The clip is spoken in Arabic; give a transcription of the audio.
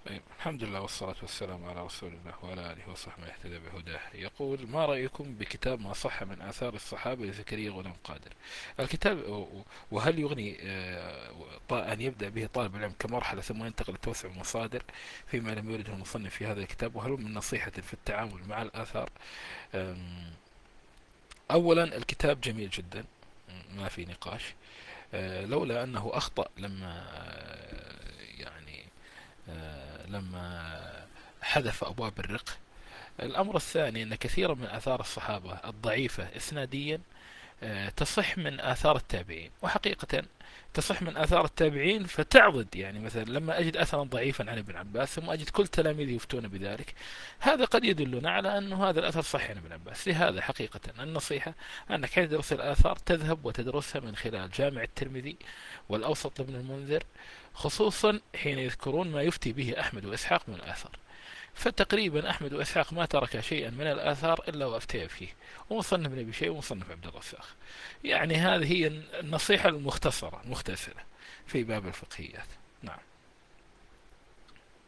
طيب، الحمد لله والصلاة والسلام على رسول الله وعلى آله وصحبه اهتدى بهداه. يقول: ما رأيكم بكتاب ما صح من آثار الصحابة لزكريا غلام قادر؟ الكتاب، وهل يغني أن يبدأ به طالب العلم كمرحلة ثم ينتقل لتوسع المصادر فيما لم يرده المصنف في هذا الكتاب؟ وهل هو من نصيحة في التعامل مع الآثار؟ أم، أولا، الكتاب جميل جدا، ما في نقاش. لولا أنه أخطأ لما يعني لما حذف أبواب الرق. الأمر الثاني أن كثيرا من آثار الصحابة الضعيفة إسناديا تصح من آثار التابعين، وحقيقة تصح من آثار التابعين فتعضد. يعني مثلا لما أجد أثرا ضعيفا عن ابن عباس ثم أجد كل تلاميذه يفتون بذلك، هذا قد يدلنا على أن هذا الأثر صحيح عن ابن عباس. لهذا حقيقة النصيحة أنك حين تدرس الآثار تذهب وتدرسها من خلال جامع الترمذي والأوسط لابن المنذر، خصوصا حين يذكرون ما يفتي به أحمد وإسحاق من الآثار. فتقريبا أحمد وإسحاق ما ترك شيئا من الآثار إلا وأفتي فيه، ومصنف ابن أبي شيبة ومصنف عبد الرزاق. يعني هذه هي النصيحة المختصرة المختصرة في باب الفقهيات. نعم.